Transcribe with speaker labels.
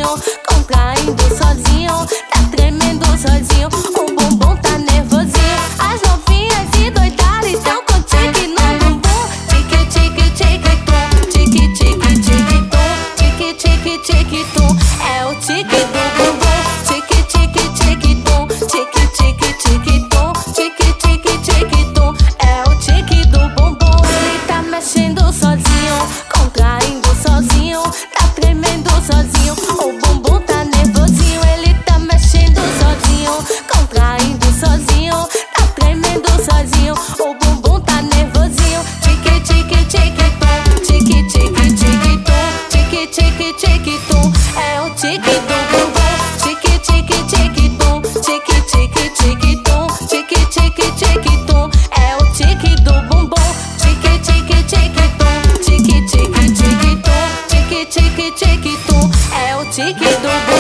Speaker 1: sozinho, contraindo sozinho, tá tremendo sozinho. O bumbum tá nervosinho. As novinhas e doidadas tão com tique no bumbum. Tique, tique, tique, tum. Tique, tique, tique, tum. Tique, tique, tique, tum. É o tique do bumbum. Tique, tique, tique, tum. Tique, tique, tique, tum. Tique, tique, tique, tum. É o tique do bumbum. Ele tá mexendo sozinho, contraindo sozinho, tá tremendo sozinho. O bumbum tá nervosinho. Ele tá mexendo sozinho, contraindo sozinho, tá tremendo sozinho. O bumbum tá nervosinho. Tique, tique, tique, tum. Tique, tique, tique, tum. Tique, tique, tique, tum. É o tique do bumbum. Tique, tique, tique, tum. Tique, tique, tique, tum. Tique, tique, tique, tum. É o tique do bumbum. Tique, tique, tique, tum. Tique, tique, tique, tum. Tique, tique, tique, tum. É o tique do bumbum.